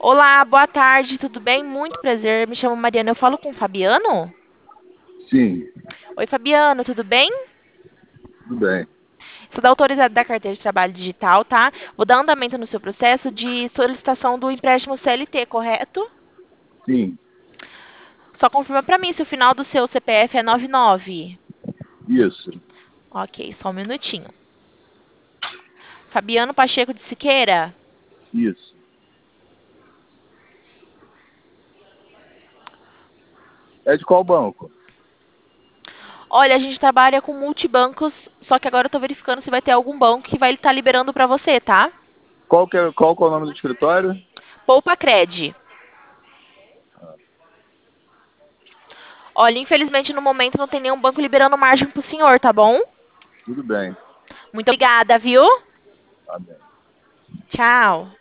Olá, boa tarde, tudo bem? Muito prazer, me chamo Mariana, eu falo com o Fabiano? Sim, Oi, Fabiano, tudo bem? tudo bem. Sou da autorizada da carteira de trabalho digital, tá? Vou dar andamento no seu processo de solicitação do empréstimo CLT, correto? Sim, Só confirma pra mim se o final do seu CPF é 99. isso, Ok, só um minutinho. Fabiano Pacheco de Siqueira? isso. É de qual banco? Olha, a gente trabalha com multibancos, só que agora eu tô verificando se vai ter algum banco que vai estar liberando pra você, tá? Qual que é o nome do escritório? Poupa Cred. Olha, infelizmente no momento não tem nenhum banco liberando margem pro senhor, tá bom? Tudo bem, Muito obrigada, viu? tá bem. Tchau.